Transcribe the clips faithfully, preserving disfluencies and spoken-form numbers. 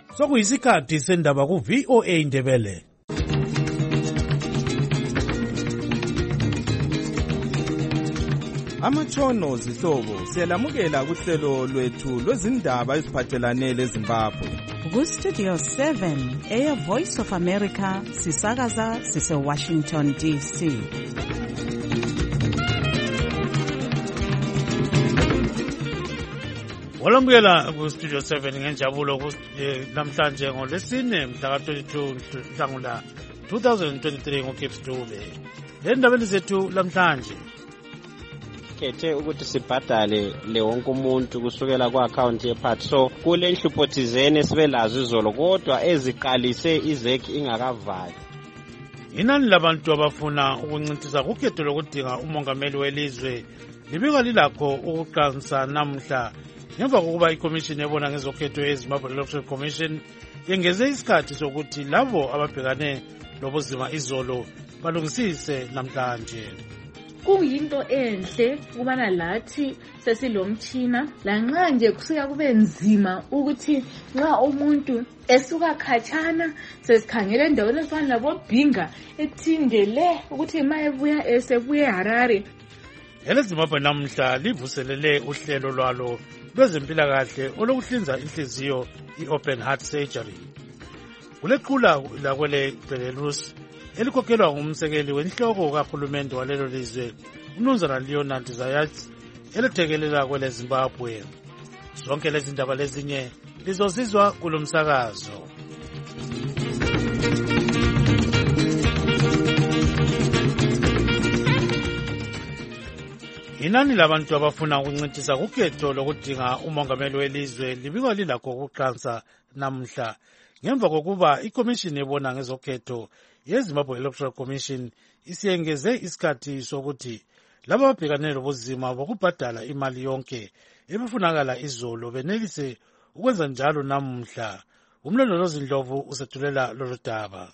Sokuyisikhathi sendaba ku V O A Indebele. Amatshono zihlobo siyalamukela kuhlelo lwethu lwezindaba eziphathelane leZimbabwe. Ku Studio seven Air Voice of America sisakaza sise Washington D C. Walambuyela ku Studio seven ngenjabulo namhlanje ngolesine mhla ka twenty-two Nhlangula twenty twenty-three ngoKips Dube. Le ndabeni zethu lamhlanje khethe ukuthi sibhadale le wonke umuntu kusukela ku account yephathi, so kule nhlupho thizene sibe lazo izolo kodwa eziqalise izeki ingakavali. Inani labantu abafuna ukuncintisa kukhetho lokudinga umongameli welizwe libika lilakho ukuqansa namhla ngemva kokuba iCommission ebona ngezokhetho eZimbabwe Electoral Commission yengeze isikhathi sokuthi labo ababhekane lobuzima izolo balungisise namhlanje. Kuyinto enhle kubana lathi sesilomtshina lanxa nje kusuka kube nzima ukuthi nxa umuntu esuka khatshana sesikhangele endaweni ezifana labobhinga ethindele ukuthi mayebuya esebuye eHarare. EleZimbabwe namhla livuselele uhlelo lwalo lwezempilakahle olokuhlinza inhliziyo i-open heart surgery. Kulequla lakwele Belarus elikhokhelwa ngumsekeli wenhloko kahulumende walelo lizwe uMnumzana Leonard Zayats elethekelela kwele Zimbabwe. Zonke lezi ndaba lezinye lizosizwa kulomsakazo. Inani labantu abafuna ukuncintisa kukhetho lokudinga umongameli welizwe libikwa lilakho ukuqansa namhla ngemva kokuba iCommission ebona ngezokhetho yeZimbabwe Electoral Commission isiyengeze isikhathi sokuthi laba ababhekane lobuzima bokubhadala imali yonke ebifunakala izolo benelise ukwenza njalo namhla. Umlondolozi Ndlovu usethulela lolu daba.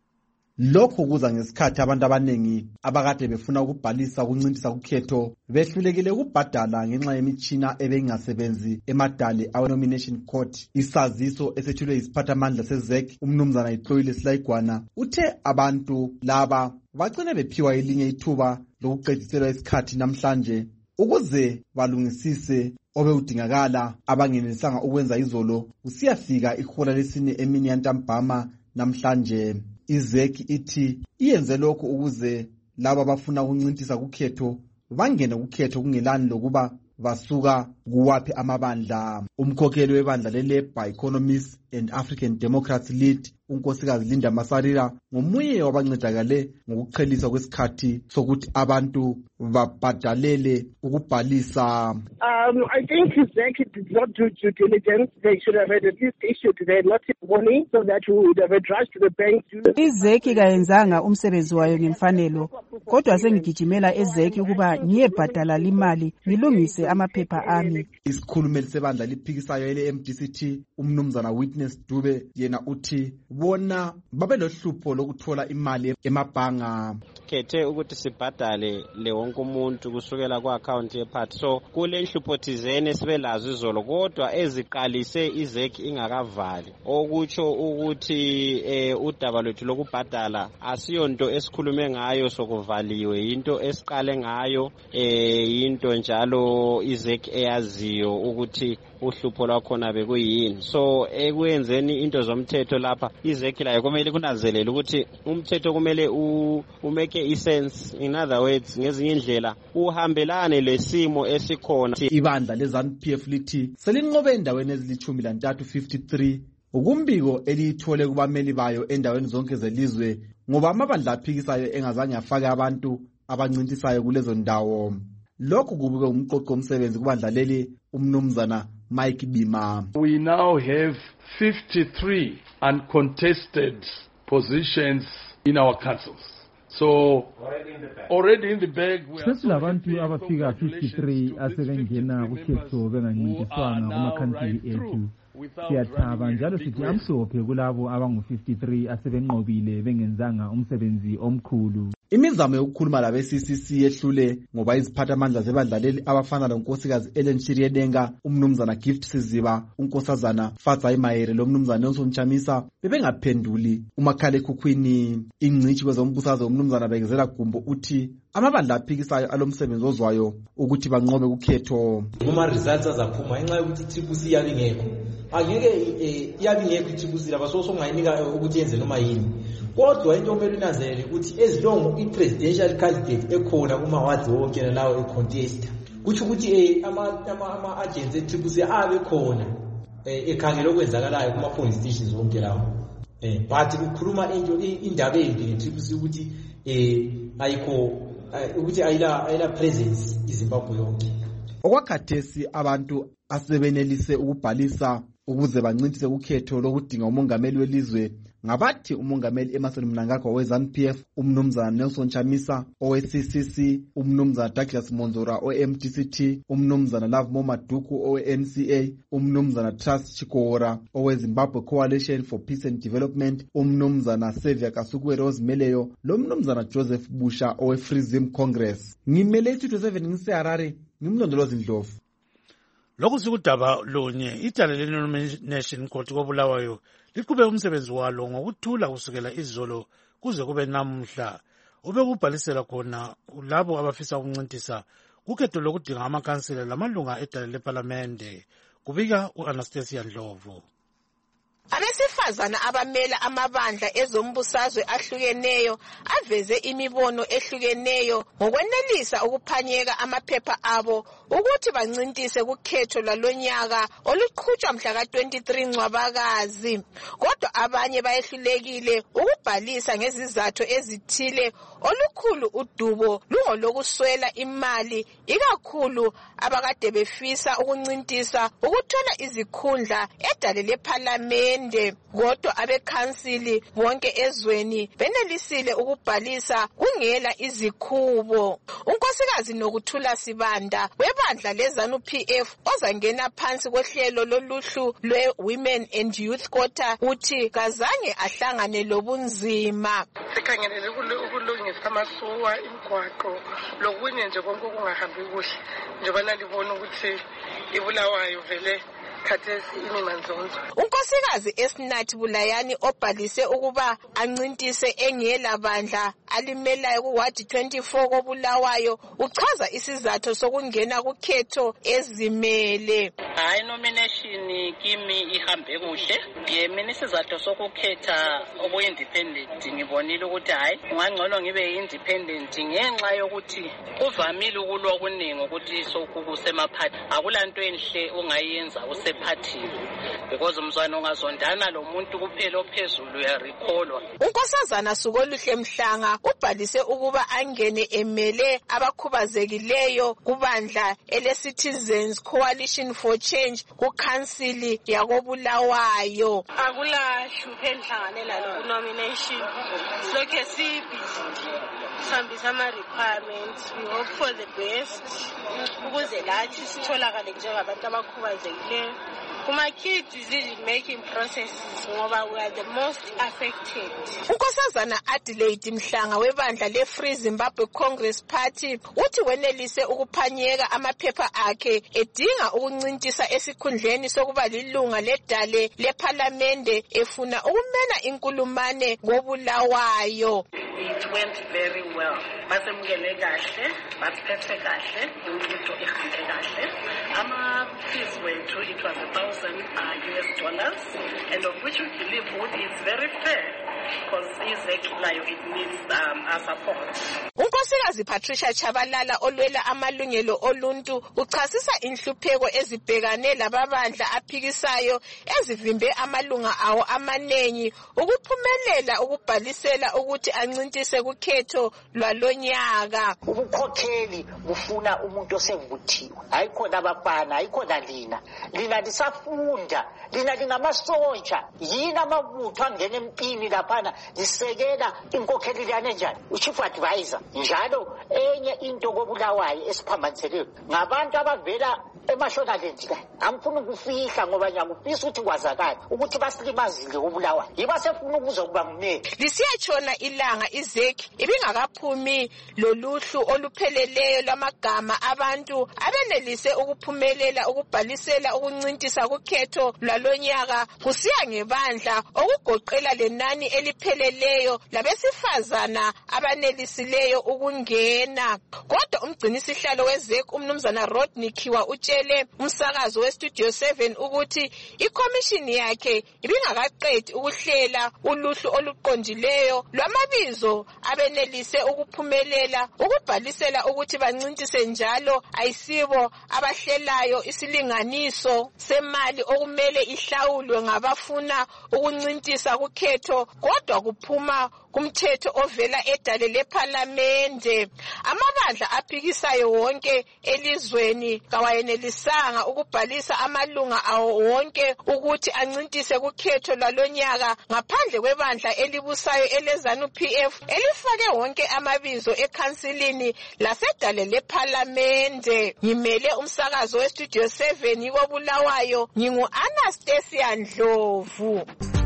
Lokho kuza ngesikhathi abantu abanengi abakade befuna ukubhalisa ukuncintisa kukhetho behlulekile ukubhadala ngenxa yemitshina ebengasebenzi emadale awe-nomination court. Isaziso esethulwe yisiphathamandla sezek uMnumzana Ixoyile Silayigwana uthe abantu laba bagcine bephiwa elinye ithuba lokuqedisela isikhathi namhlanje ukuze balungisise obekudingakala abangenelisanga ukwenza izolo kusiyafika ihola lesine emini yantambama namhlanje. Izeki ithi iyenze lokho ukuze laba abafuna ukuncintisa kukhetho bangene kukhetho kungelani lokuba basuka kuwaphi amabandla. Umkhokheli webandla le-Labour Economists and African Democrats Lead unkosikazi Linda Masarira ngomunye wabancedakale ngokuqhelisa kwesikhathi sokuthi abantu babhadalele ukubhalisa. Um, I think ZEC did not do due diligence. They should have had at least issued their notice warning so that we would have addressed the bank. IZEC kayenzanga umsebenzi wayo ngemfanelo, kodwa sengigijimela eZEC ukuba ngiyebhadala limali ngilungise amaphepha ami. Isikhulumeli sebandla liphikisayo ele-M D C T uMnumzana Witness Dube yena uthi bona babelohlupho lokuthola imali emabhanga. Khethe ukuthi sibhadale le wonke umuntu kusukela ku account yephathi, so kule nhlupho thizene sibe lazo izolo kodwa eziqalise izeki ingakavali, okutsho ukuthi eh udaba lwethu lokubhadala asiyonto esikhulume ngayo sokuvaliwe, into esiqale ngayo, eh into njalo izeki eyaziyo ukuthi uhlupho lwakhona bekuyini. So ekwenzeni into zomthetho lapha izeki layo kumele kunazelele ukuthi umthetho kumele umeke isense, in other words ngezinye indlela uhambelane lesimo esikhona. Ibandla leZANU-P F lithi selinqobe endaweni ezilithumi lantathu fifty-three ukumbiko eliyithole kubameli bayo endaweni zonke zelizwe ngoba amabandla aphikisayo engazange afake abantu abancintisayo kulezo ndawo. Lokhu kubike umqoqo omsebenzi kubandla leli uMnumzana Mike Bima. We now have fifty-three uncontested positions in our councils. So already in the bag sesilabantu abafika fifty-three asebengena kukhetho bengancintiswanga kumakhansili ethu. Siyathaba njalo sithi amhlophe kulabo abangu fifty-three asebenqobile bengenzanga umsebenzi omkhulu. Imizamo yokukhuluma labe C C C yehlule ngoba iziphathamandla zebandlaleli abafana lonkosikazi Ellen Shiriedenga, umnumzana Gift Siziba, unkosazana Fadzai Mayere lomnumzana Nelson Chamisa bebengaphenduli. Umakhalekhukhwini ingcitshi kwezombusazwe umnumzana Bekezela Gumbo uthi amabandla aphikisayo alomsebenzi ozwayo ukuthi banqobe ukhetho. Uma results azaphuma enxa yokuthi Triple C yabe ngekho. Angeke yabe ngekho iTriple C laba so songayinika ukuthi yenze noma yini. Kodwa into omele unazele ukuthi ezilongo i-presidential candidate ekhona kuma wards wonke lawo e-contest kuthi ukuthi ama ama agents e-Triple C abe khona ekhangela okwenzakalayo kuma polling stations wonke lawo. Eh but ukukhuluma into indaba yethu nge-Triple C ukuthi eh ayikho ukuthi ayila ayila presence iZimbabwe yonke. Okwakhathesi abantu asebenelise ukubhalisa ukuze bancintise ukhetho lokudinga umongameli welizwe ngabathi umongameli Emmerson Mnangagwa we-ZANU P F, umnumzana Nelson Chamisa owe-C C C, umnumzana Douglas Monzora owe-M D C T, umnumzana Lovemore Maduku owe-N C A, umnumzana Trust Chikora owe-Zimbabwe Coalition for Peace and Development, umnumzana Xavier Kasukwe Rosemeleyo lomnumzana Joseph Busha owe-Free Zim Congress. Ngimele isithuthi seven ngiseHarare, ngimlondolozi Ndlovu. Lokhu sikudaba lonye idala le-Nomination Court koBulawayo liqhube umsebenzi walo ngokuthula kusukela izolo kuze kube namhla ubekubhalisela khona labo abafisa ukuncintisa kukhetho lokudinga amakhansila lamalunga edala leParlamente. Kubika u-Anastasia Ndlovu. Abesifazana abamela amabandla ezombusazwe ahlukeneyo aveze imibono ehlukeneyo ngokwenelisa ukuphanyeka amaphepha abo ukuthi bancintise kukhetho lwalonyaka oluqhutshwa mhla ka twenty-three Ncwabakazi. Kodwa abanye bayehlulekile ukubhalisa ngezizathu ezithile. Olukhulu udubo lungolokuswela imali, ikakhulu abakade befisa ukuncintisa ukuthola izikhundla edale leParlamente. Kodwa abekhansili bonke ezweni benelisile ukubhalisa kungela izikhubo. Unkosikazi Nokuthula Sibanda webandla leZANU P F ozangena phansi kwehlelo loluhlu lwe-Women and Youth Quota uthi kazange ahlangane lobunzima. Sikhangelele ukulungisa amasuwa imigwaqo lokunye nje konke kungahambi kuhle njengoba nalibona ukuthi iBulawayo vele khathesi imimanzonzo. Unkosikazi Esnathi Bulayani obhalise ukuba ancintise engela bandla alimelayo kuward twenty-four koBulawayo uchaza isizathu sokungena kukhetho ezimele. Hayi nomination kimi ihambe kuhle. Yemini isizathu sokukhetha obu independent ngibonile ukuthi hayi ungangcono ngibe independent ngenxa yokuthi kuvamile ukulwa kuningi ukuthi sokukusemaphathi akulanto enhle ungayenza usephathini because umzwana ongazondana lo muntu kuphela ophezulu uyarikholwa. Unkosazana Sukoluhle Mhlanga ubhalise ukuba angene emele abakhubazekileyo kubandla ele-Citizens Coalition for Change kukhansili yakoBulawayo. Akula hluphe enhlanganela lo nomination lokhe sibhizi sihambisa ama-requirements. We hope for the best ukuze lathi sitholakale njengabantu abakhubazekileyo kuma-key decision making processes ngoba we are the most affected. Unkosazana Adelaide Mhlanga webandla le-Free Zimbabwe Congress Party uthi wenelise ukuphanyeka amaphepha akhe edinga ukuncintisa esikhundleni sokuba lilunga ledale leParlamente efuna ukumena inkulumane ngoBulawayo. It went very well. Basemukele kahle, basiphethe kahle, into ihambe kahle. Ama fees wethu it was a thousand U S dollars, and of which we believe would is very fair because exactly it needs um, our support. Unkosikazi Patricia Chabalala olwela amalungelo oluntu uchasisa inhlupheko ezibhekane lababandla aphikisayo ezivimbe amalunga awo amanengi ukuphumelela ukubhalisela ukuthi ancintise kukhetho lwalonyaka. Ubukhokheli bufuna umuntu osevuthiwe, ayikhona abafana, ayikhona lina lina lisafunda, lina lingamasotsha, yini amabutho angena empini lapha laphana zisekela inkokheli liyane njani uchief advisor njalo enye into kobulawayo esiphambaniseleyo ngabantu abavela eMashonaland la angifuna ukufihla ngoba ngiyakufisa ukuthi kwazakala ukuthi basilimazile ubulawayo yiba sefuna ukuza kuba ngumeli lisiyatshona ilanga izeki ibingakaphumi loluhlu olupheleleyo lwamagama abantu abenelise ukuphumelela ukubhalisela ukuncintisa kukhetho lwalonyaka kusiya ngebandla okugoqela lenani elipheleleyo labesifazana abanelisileyo ukungena kodwa umgcinisihlalo wezeki umnumzana Rodney Khiwa utshele umsakazo westudio seven ukuthi ikomishini yakhe ibingakaqedi ukuhlela uluhlu oluqondileyo lwamabizo abenelise ukuphumelela ukubhalisela ukuthi bancintise njalo ayisibo abahlelayo isilinganiso semali okumele ihlawulwe ngabafuna ukuncintisa kukhetho kodwa kuphuma kumthetho ovela edale lephalamende amabandla aphikisayo wonke elizweni kawayenelisanga ukubhalisa amalunga awo wonke ukuthi ancintise kukhetho lwalonyaka ngaphandle kwebandla elibusayo eleZANU P F elifake wonke amabizo ekhansilini lasedale lephalamende ngimele umsakazo westudio seven yikobulawayo ngingu Anastasia Ndlovu.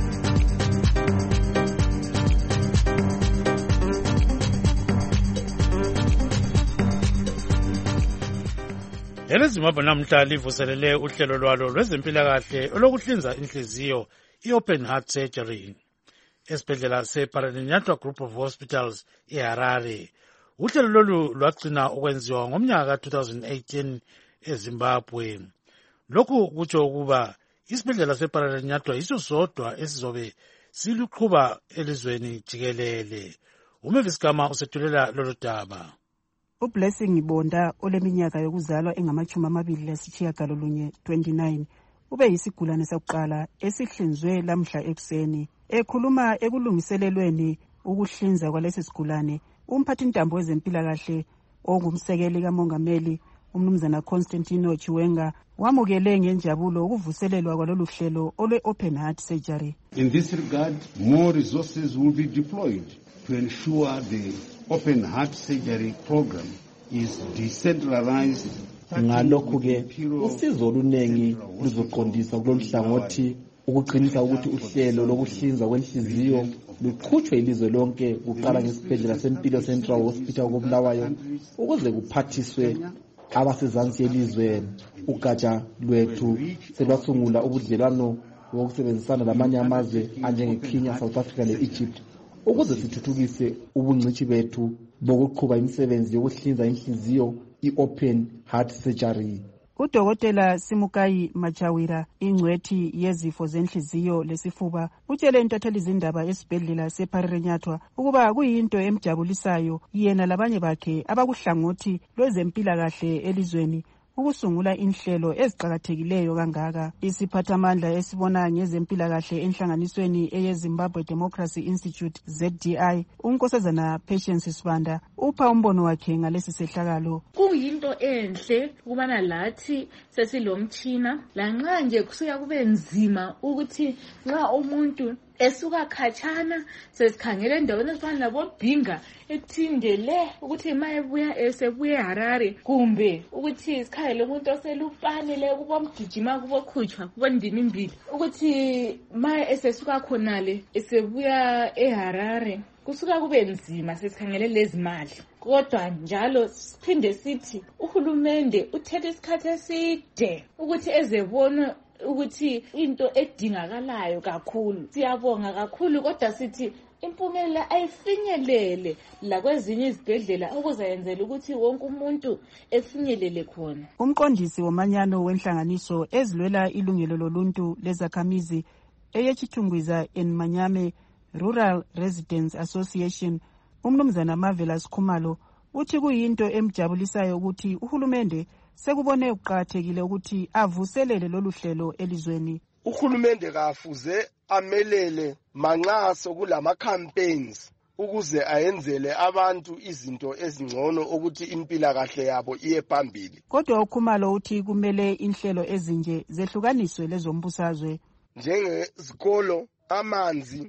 EleZimbabwe namhla livuselele uhlelo lwalo lwezempilakahle olokuhlinza inhliziyo i-open heart surgery esibhedlela se-Paraninyathwa Group of Hospitals eHarare. Uhlelo lolu lwagcina ukwenziwa ngomnyaka ka two thousand eighteen eZimbabwe. Lokhu kutsho ukuba isibhedlela se-Paraninyathwa yiso sodwa esizobe siluqhuba elizweni jikelele. uMavis Gama usethulela lolu daba. uBlessing Bonda oleminyaka yokuzalwa engamachumi amabili lasitshiyagalolunye twenty-nine ube yisigulane sakuqala esihlinzwe lamhla ekuseni. Ekhuluma ekulungiselelweni ukuhlinza kwalesi sigulane umphathintambo wezempilakahle ongumsekeli kamongameli umnumzana Constantino Chiwenga wamukele ngenjabulo ukuvuselelwa kwalolu hlelo olwe open heart surgery. In this regard, more resources will be deployed to ensure the open heart surgery program is decentralized. Ngalokhu ke usizo oluningi luzoqondisa kulolu hlangothi ukuqinisa ukuthi uhlelo lokuhlinza kwenhliziyo luqhutshwe ilizwe lonke kuqala ngesibhedlela sempilo Central Hospital koBulawayo ukuze kuphathiswe abasezansi yelizwe. Ugatsha lwethu selwasungula ubudlelwano wokusebenzisana lamanye amazwe anjengeKenya, South Africa le-Egypt ukuze sithuthukise ubungcitshi bethu bokuqhuba imisebenzi yokuhlinza inhliziyo i-open heart surgery. Udokotela Simukayi Machawira ingcwethi yezifo zenhliziyo lesifuba utshele intatheli izindaba esibhedlela seParaninyathwa ukuba kuyinto emjabulisayo yena labanye bakhe abakuhlangothi lwezempilakahle elizweni ukusungula inhlelo eziqhakathekileyo kangaka. Isiphathamandla esibona ngezempilakahle enhlanganisweni eyeZimbabwe Democracy Institute Z D I unkosazana Patience Sibanda upha umbono wakhe ngalesi sehlakalo. Kuyinto enhle ukubana lathi sesilomtshina lanxa nje kusuka kube nzima ukuthi nxa umuntu esuka khatshana sesikhangele endaweni ezifana labobhinga ethindele ukuthi mayebuya esebuye eHarare kumbe ukuthi sikhangele umuntu oselufanele kubomgijima kubokhutshwa kubondinimbili ukuthi ma esesuka khonale esebuya eHarare kusuka kube nzima sesikhangele lezi mali. Kodwa njalo siphinde sithi uhulumende uthethe isikhathi eside ukuthi ezebona ukuthi into edingakalayo kakhulu. Siyabonga kakhulu kodwa sithi impumelelo ayifinyelele la kwezinye izibhedlela okuzayenzela ukuthi wonke umuntu efinyelele khona. Umqondisi womanyano wenhlanganiso ezilwela ilungelo loluntu lezakhamizi eyechithungwiza eNmanyame Rural Residents Association umnumzana Marvelous Khumalo uthi kuyinto emjabulisayo ukuthi uhulumende sekubone ukuqhakathekile ukuthi avuselele lolu hlelo elizweni. Uhulumende kafuze amelele manxa sokulama campaigns ukuze ayenzele abantu izinto ezingcono ukuthi impilakahle yabo iye phambili. Kodwa uKhumalo uthi kumele inhlelo ezinje zehlukaniswe lezombusazwe njengezikolo, amanzi,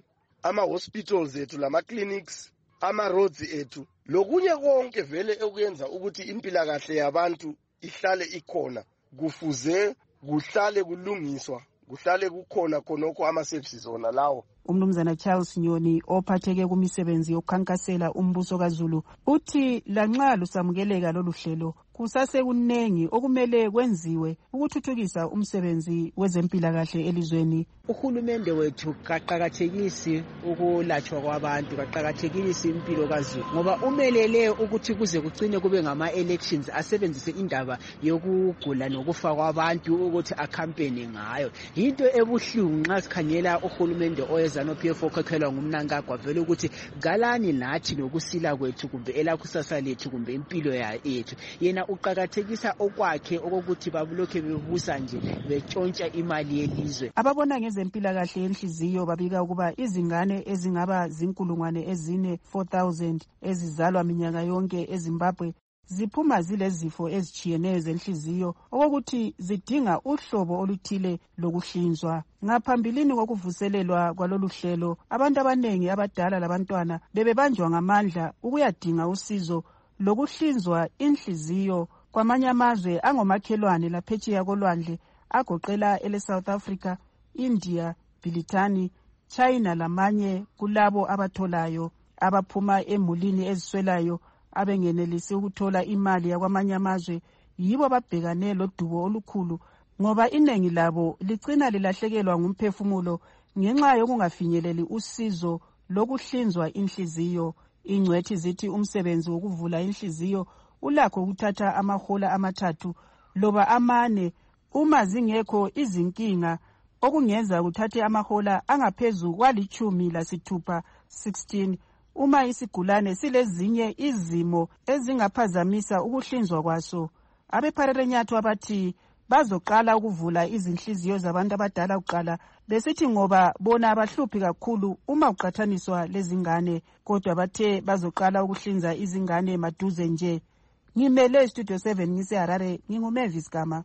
ama-hospitals ethu lama-clinics, ama-roads ethu, lokunye konke vele ekuyenza ukuthi impilakahle yabantu ihlale ikhona. Kufuze kuhlale kulungiswa, kuhlale kukhona khonokho ama-services ona lawo. Umnumzana Charles Nyoni ophatheke kumisebenzi yokukhankasela umbuso kaZulu uthi lanxa lusamukeleka lolu hlelo kusasekunengi okumele kwenziwe ukuthuthukisa umsebenzi wezempilakahle elizweni. Uhulumende wethu kaqakathekisi ukulatshwa kwabantu, kaqakathekisi impilo kaZulu ngoba umelele ukuthi kuze kucine kube ngama elections asebenzise indaba yokugula nokufa kwabantu ukuthi akampeni ngayo. Into ebuhlungu nxa sikhangela uhulumende oyeza no P F okhokhelwa ngumnankagwa vele ukuthi galani nathi nokusila kwethu kumbe elakusasa lethu kumbe impilo yethu. Yena uqakathekisa okwakhe okokuthi babulokhe bebusa nje betshontsha imali yelizwe. Ababona ngezempilakahle yenhliziyo babika ukuba izingane ezingaba zinkulungwane ezine four thousand ezizalwa minyaka yonke eZimbabwe ziphuma zilezifo ezitshiyeneyo zenhliziyo okokuthi zidinga uhlobo oluthile lokuhlinzwa. Ngaphambilini kokuvuselelwa kwalolu hlelo abantu abanengi abadala labantwana bebebanjwa ngamandla ukuyadinga usizo lokuhlinzwa inhliziyo kwamanye amazwe angomakhelwane laphetsheya kolwandle agoqela ele South Africa, India, Britani, China lamanye kulabo abatholayo abaphuma emulini eziswelayo abengenelisi ukuthola imali yakwamanye amazwe yibo babhekane lodubo olukhulu ngoba inengi labo licina lilahlekelwa ngumphefumulo ngenxa yokungafinyeleli usizo lokuhlinzwa inhliziyo. Ingcwethi zithi umsebenzi wokuvula inhliziyo ulakho ukuthatha amahola amathathu loba amane uma zingekho izinkinga okungenza kuthathe amahola angaphezu kwalichumi lasithupha sixteen uma isigulane silezinye izimo ezingaphazamisa ukuhlinzwa kwaso. AbePharerenyathwa bathi bazoqala ukuvula izinhliziyo zabantu abadala kuqala besithi ngoba bona abahluphi kakhulu uma uqathaniswa lezingane, kodwa bathe bazoqala ukuhlinza izingane maduze nje. Ngimele Studio seven ngise Harare, nginguMavis Gama.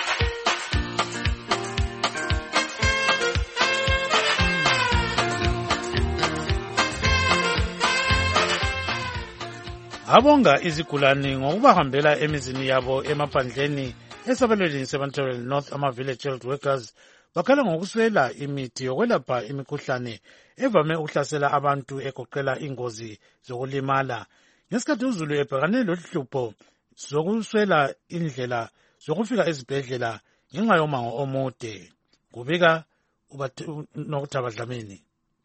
Abonga izigulane ngokubahambela emizini yabo emaphandleni esabelweni seBantabel North ama-village health workers bakhala ngokuswela imithi yokwelapha imikhuhlane evame ukuhlasela abantu egoqela ingozi zokulimala. Ngesikhathi uZulu ebhekane lohlupho zokuswela indlela zokufika ezibhedlela ngenxa yomango omude. Kubika uNokutaba Dlamini.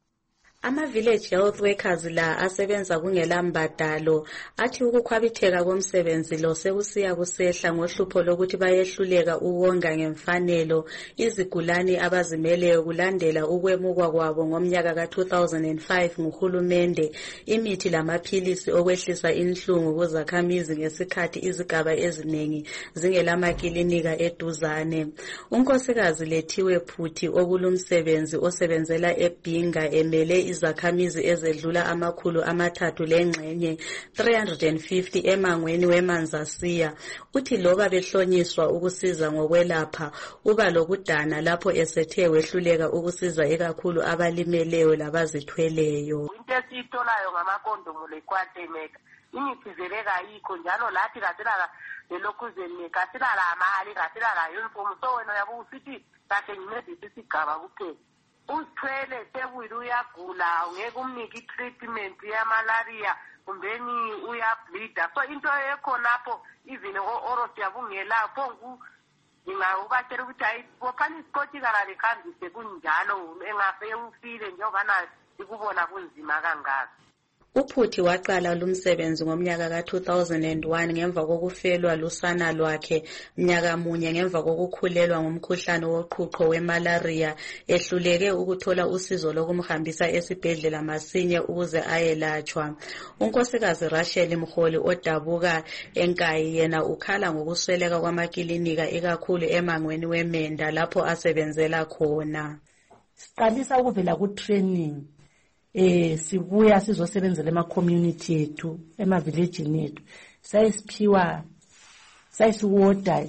Ama-village health workers la asebenza kungela mbadalo athi ukukhwabitheka komsebenzi lo sekusiya kusehla ngohlupho lokuthi bayehluleka ukonga ngemfanelo izigulane abazimeleyo kulandela ukwemukwa kwabo ngomnyaka ka two thousand five nguhulumende imithi lamaphilisi okwehlisa inhlungu kuzakhamizi ngesikhathi izigaba ezinengi zingelamakilinika eduzane. Unkosikazi Lethiwe Phuthi okulumsebenzi osebenzela eBhinga emele izakhamizi ezedlula amakhulu amathathu lengxenye three hundred fifty emangweni weManzasiya uthi loba behlonyiswa ukusiza ngokwelapha uba lokudana lapho esethe wehluleka ukusiza ekakhulu abalimeleyo labazithweleyo. Into esiyitholayo ngamakondomo lekwatemeka imithi zeleka yikho njalo lathi kasela lelokhuzeni kasela la mali kasela la uniform so wena yabu usithi kahle ngimedisi isigaba kuphela uthwele sebuyile uyagula ngeke umnike i-treatment yamalaria kumbeni uyableeda so into ekhonapho even oros yabungelapho ngingawubatshela ukuthi hayi bophana isikoti kala likhambise kunjalo engafe ufile njengobana ikubona kunzima kangaka. Uphuthi waqala lumsebenzi ngomnyaka ka two thousand one ngemva kokufelwa lusana lwakhe mnyaka munye ngemva kokukhulelwa ngumkhuhlane woqhuqho wemalaria ehluleke ukuthola usizo lokumhambisa esibhedlela masinye ukuze ayelatshwa. Unkosikazi Rachel Mkholi odabuka enkayi yena ukhala ngokusweleka kwamakilinika ikakhulu emangweni weMenda lapho asebenzela khona. Siqalisa ukuvela ku training eh sibuya sizosebenzela ema community ethu ema village ethu sayisiphiwa sayisiwoda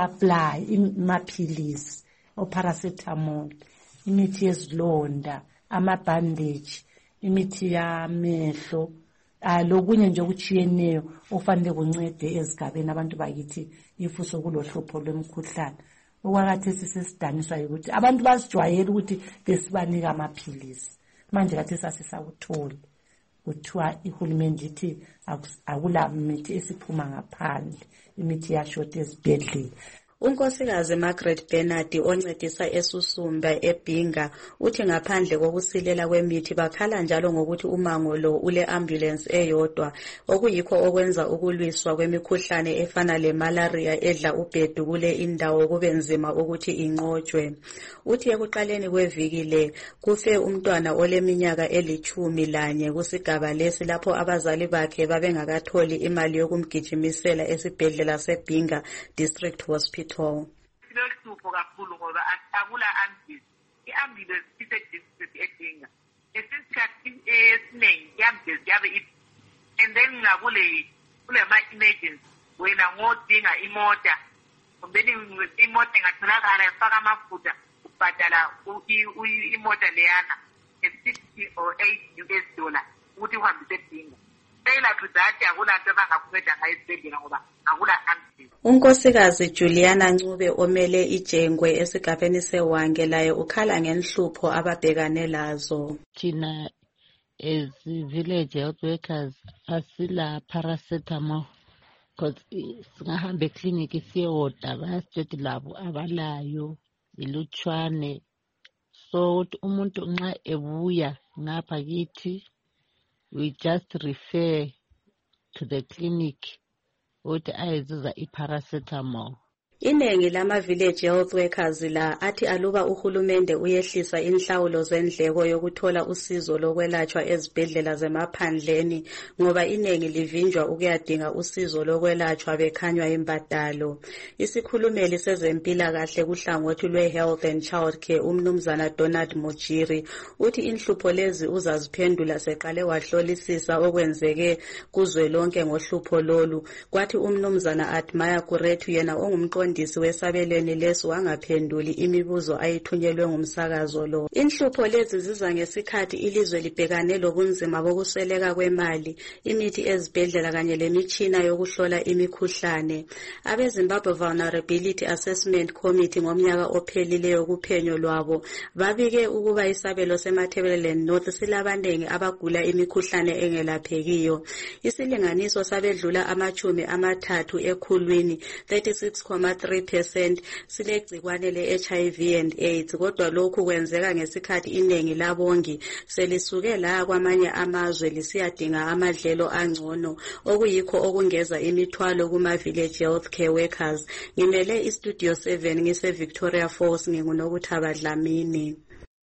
isupply imaphilisi o paracetamol imithi yezilonda ama-bandage, imithi yamehlo, uh, lokunye nje okutshiyeneyo ofanele kuncede ezigabeni abantu bakithi ifu sokulohlupho lwemkhuhlane. Okwakhathesi sesidaniswa ukuthi abantu basijwayele ukuthi besibanika amaphilisi. Manje khathesi asisawutholi. Kuthiwa ihulumende ithi akula mithi esiphuma ngaphandle, imithi yashota ezibhedlela. Unkosikazi Margaret Bernard oncedisa eSusumba eBhinga uthi ngaphandle kokusilela kwemithi bakhala njalo ngokuthi umango lo ule ambulance eyodwa okuyikho okwenza ukulwiswa kwemikhuhlane efana le-malaria edla ubhedu kule indawo kube nzima ukuthi inqotshwe. Uthi ekuqaleni kweviki le kufe umntwana oleminyaka elithumi lanye kusigaba lesi lapho abazali bakhe babengakatholi imali yokumgijimisela esibhedlela seBhinga District Hospital. Silohlupho kakhulu ngoba akula ambulance. I-ambulance ise-district eDinga. Esikhathi esiningi i-ambulance yabe and then ngakule kulema-emergency wena ngodinga imota kumbeni imota ingatholakala ifaka amafutha ubhadala imota leyana e-sixty or eighty U S dollar ukuthi uhambise eDinga. Unkosikazi Juliana Ncube omele ijengwe esigabeni sewange laye ukhala ngenhlupho ababhekane lazo. Thina as village health workers asila paracetamol because singahamba eclinic siyoda bayasitshela labo abalayo ilutshwane, so umuntu nxa ebuya ngapha kithi we just refer to the clinic ukuthi ayizuza iparacetamol. Inengi lama village health workers la athi aluba uhulumende uyehlisa inhlawulo zendleko yokuthola usizo lokwelatshwa ezibhedlela zemaphandleni ngoba inengi livinjwa ukuyadinga usizo lokwelatshwa bekhanywa imbadalo. Isikhulumeli sezempilakahle kuhlangothi lwe-Health and Child Care umnumzana Donald Mojiri uthi inhlupho lezi uzaziphendula seqale wahlolisisa okwenzeke kuzwelonke ngohlupho lolu. Kwathi umnumzana Admire Kurethu yena ongumqondi umfundisi wesabelweni leso wangaphenduli imibuzo ayithunyelwe ngumsakazo lo. Inhlupho lezi ziza ngesikhathi ilizwe libhekane lobunzima bokusweleka kwemali, imithi ezibhedlela kanye lemitshina yokuhlola imikhuhlane. Abe Zimbabwe Vulnerability Assessment Committee ngomnyaka ophelileyo kuphenyo lwabo babike ukuba isabelo seMatabeleland North silabanengi abagula imikhuhlane engelaphekiyo. Isilinganiso sabedlula amachumi amathathu ekhulwini thirty-six point three percent silegcikwane le-H I V and AIDS, kodwa lokhu kwenzeka ngesikhathi inengi labongi selisuke la kwamanye amazwe lisiyadinga amadlelo angcono, okuyikho okungeza imithwalo kuma-village health care workers. Ngimele iStudio seven ngise Victoria Falls, nginguNokuthaba Dlamini.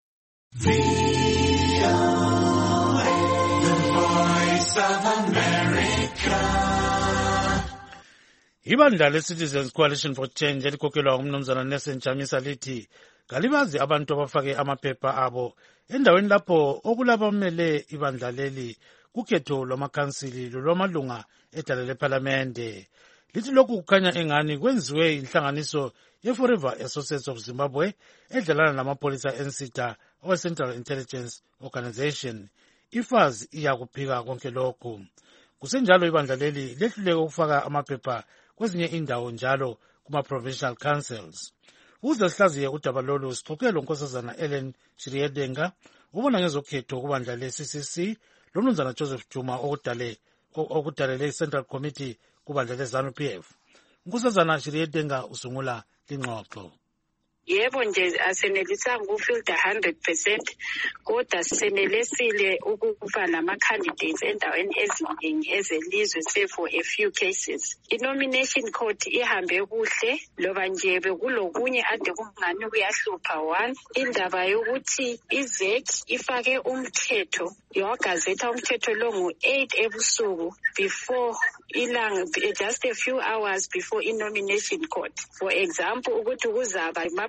Ibandla le-Citizens Coalition for Change elikhokelwa umnumzana Nelson Chamisa lithi kalibazi abantu abafake amaphepha abo endaweni lapho okulabamele ibandla leli kukhetho lwamakhansili lolwamalunga edala lephalamende. Lithi lokhu kukhanya engani kwenziwe inhlanganiso ye-Forever Associates of Zimbabwe edlalana namapholisa ensita owe-Central Intelligence Organization. Ifazi iyakuphika konke lokhu. Kusenjalo ibandla leli lehluleke ukufaka amaphepha kwezinye indawo njalo kuma-provincial councils. Uze sihlaziye udaba lolu sixoxe lonkosazana Ellen Shiriedenga ubona ngezokhetho kubandla le-C C C lomnumzana Joseph Juma okudale okudalele i-Central Committee kubandla le-ZANU P F. Unkosazana Shiriedenga usungula lingxoxo. Yebo nje asenelisanga ukufilter one hundred percent, kodwa sisenelesile ukuba nama-candidates endaweni eziningi ezelizwe se for a few cases. I-nomination court ihambe kuhle loba nje bekulokunye ade kungani kuyahlupha. One, indaba yokuthi i-Z E C ifake umthetho yawagazetha umthetho lo ngo-eight ebusuku before ilanga, just a few hours before i-nomination court. For example, ukuthi kuzaba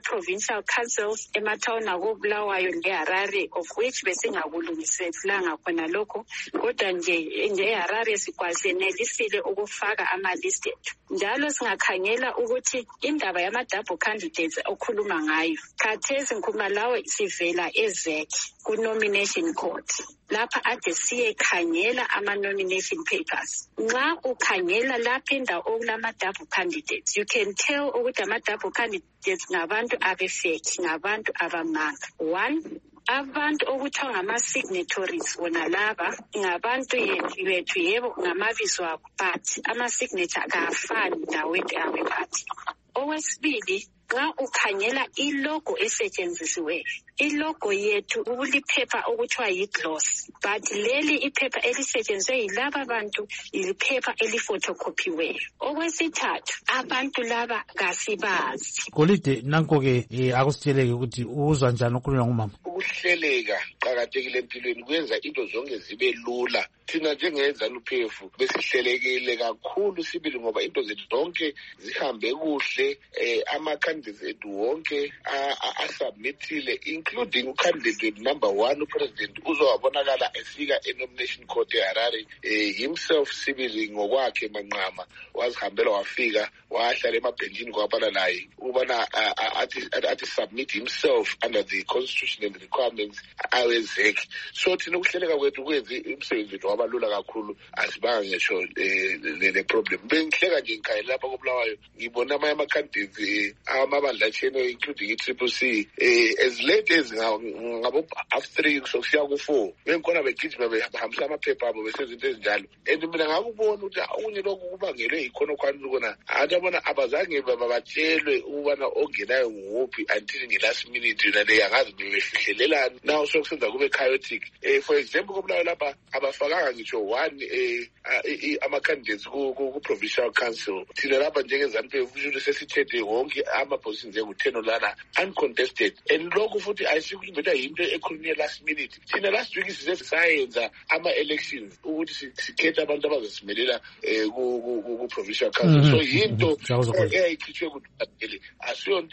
provincial councils emathawuni akobulawayo leHarare, of which besingakulungiselanga khona lokho, kodwa nje nje eHarare sikwasenelisile ukufaka ama-list ethu. Njalo singakhangela ukuthi indaba yama-double candidates okhuluma ngayo khathesi ngikhuluma lawe sivela ezeki ku-nomination court lapha ade siyekhangela ama-nomination papers. Nxa ukhangela lapha indawo okulama-double candidates, you can tell ukuthi ama-double candidates ngabantu abefeki, ngabantu abamanga. One, abantu okuthiwa ngama-signatories wona laba ngabantu yethu yebo ngamabizo abo, but ama-signature kafani ndaweni abephathi. Okwesibili, nxa ukhangela ilogo esetshenzisiweyo, ilogo yethu ukuliphepha okuthiwa yi-gloss, but leli iphepha elisetshenziswe yilaba bantu iliphepha elifotocopiweyo. Okwesithathu, abantu laba kasibazi. Golide, nanko-ke eh, akusitsheleke ukuthi uzwa njani okhulunywa ngumama. Ukuhleleka qakathekile empilweni kwenza into zonke zibe lula. Thina njengeZANU-P F besihlelekile kakhulu sibili ngoba into zethu zonke zihambe kuhle, eh, ama-candidates ethu wonke asubmithile including ucandidate number one upresident uzowabonakala efika e-nomination court eHarare eh, himself sibili ngokwakhe manqama wazihambela wafika wahlala emabhenjini kwabala naye ubona athi athi submit himself under the constitution and requirements awezeki. So thina ukuhleleka kwethu kwenze umsebenzi wethu wabalula kakhulu, asibanga ngisho le problem. Bengihleka nje ngikhaya lapha koBulawayo ngibona amanye ama-candidates amabandla achene including i-Triple C as late as ngabo half three sokusiya ku-four bengikhona begijima behambisa amaphepha abo besezinto ezinjalo. And mina ngakubona ukuthi okunye lokhu kubangelwe yikhono kwanukona athi abona abazange babatshelwe ukubana ongenayo nguphi until nge-last minute yona le angazi bebefihlelelani naw sokusenza kube chaotic. Eh, for example koBulawayo lapha abafakanga ngisho one eh ama-candidates ku-provincial council. Thina lapha njengeZANU-P F kusho sesithethe wonke ama-positions engu-ten olana uncontested, and lokhu futhi ayisikuthi betha yinto ekhulunywe last minute. Thina last week size sayenza ama-elections ukuthi sikhethe abantu abazosimelela ku-provincial council. So yinto eyayikhitshwe kuthi asiyonto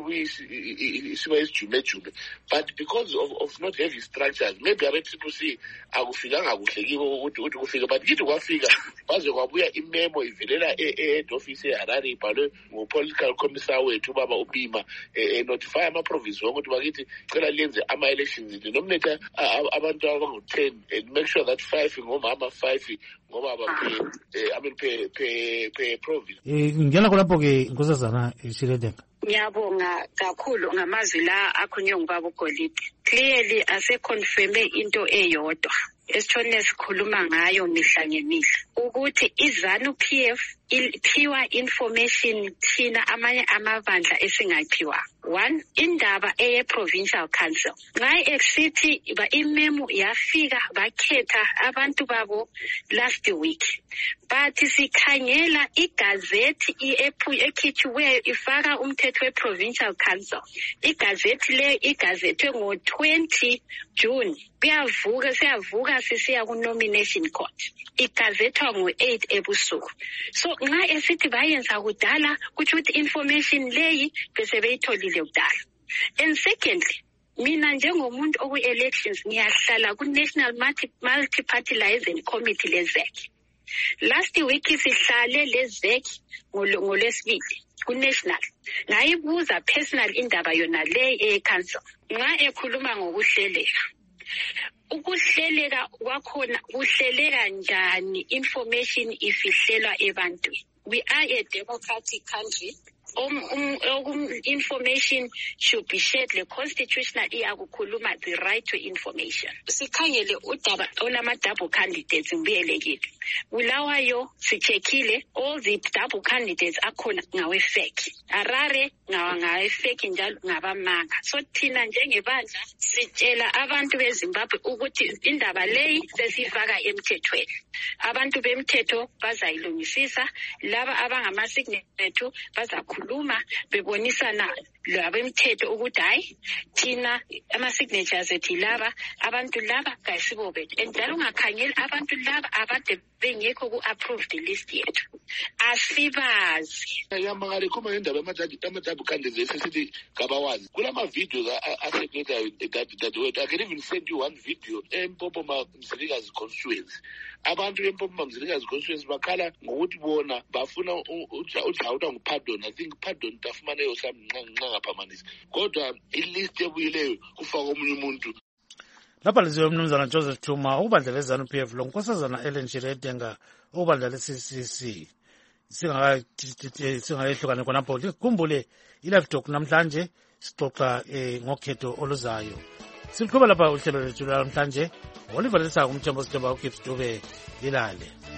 isiba isijumejume, but because of, of not having structures maybe abe-Triple C akufikanga kuhle kibo ukuthi ukuthi kufika, but kithi kwafika baze kwabuya imemo ivelela e-head office eHarare ibhalwe ngu-political commissar wethu ubaba uBima notify ama-province wonke ukuthi bakithi cela lenze ama-elections denominate abantu abangu-ten and make sure that five ngomama five ngobaba I mean pe pe pe province. Ngiyala khonapho-ke Nkosazana Shiredenga. Ngiyabonga kakhulu ngamazwi la akhulunywe ngubaba uGolide. Clearly ase-confirme into eyodwa esithone sikhuluma ngayo mihla ngemihla ukuthi iZANU-P F iliphiwa information thina amanye amabandla esingayiphiwa. One, indaba eye provincial council ngai exithi ba imemo yafika bakhetha abantu babo last week, but sikhangela igazeti iephu ekhithiweyo ifaka umthetho we-provincial council. Igazeti le igazethwe ngo-twenty June, kuyavuka siyavuka sisiya ku-nomination court, igazethwa ngo-eight ebusuku. So nxa esithi bayenza kudala kuthi ukuthi information leyi bese beyitholile kudala. And secondly, mina njengomuntu oku-elections ngiyahlala ku-National Multi-Party Liaison Committee le-ZEC. Last week sihlale le-ZEC ngolwesibili ku-national ngayibuza personal indaba yona le e-council nxa ekhuluma ngokuhleleka. Ukuhleleka kwakhona kuhleleka njani information ifihlelwa ebantwini? We are a democratic country. Um, um, um, information should be shared. The constitutional iyakukhuluma the right to information. Sikhangele udaba olama-double candidates ngibiyelekile. Bulawayo sichekile all the double candidates akhona ngawe-fake. Harare ngawe-fake njalo ngabamanga. So thina njengebandla sitshela abantu beZimbabwe ukuthi indaba leyi sesifaka emthethweni. Abantu bemthetho bazayilungisisa, laba abangama-signature bazakhuluma bekhuluma bebonisana labemthetho ukuthi hayi thina ama-signatures ethu laba abantu laba kayisibo bethu and njalo ungakhangeli abantu laba abade bengekho ku-approved list yethu asibazi. Yamangale kuma ngendaba ama-double candidates esithi kabawazi kula ma-videos asebenzayo dadewethu. I can even send you one video eMpopoma Mzilikazi constituency. Abantu bempopoma Mzilikazi constituency bakhala ngokuthi bona bafuna uJawuda ngupardon. I think pardon tafumana yosamnqa ngaphamanisi kodwa ilist ebuyileyo kufaka omunye umuntu. Lapha liziwe umnumzana Joseph Thuma ukubandlela ezanu P F lo nkosazana Ellen Shiredenga ukubandlela C C C singayehlukane khonapho. Khumbule i-live talk namhlanje sixoxa ngokhetho oluzayo. Siluqhuba lapha uhlelo lwethu namhlanje ngolivalisa umthembo sithemba uKips Dube lilale.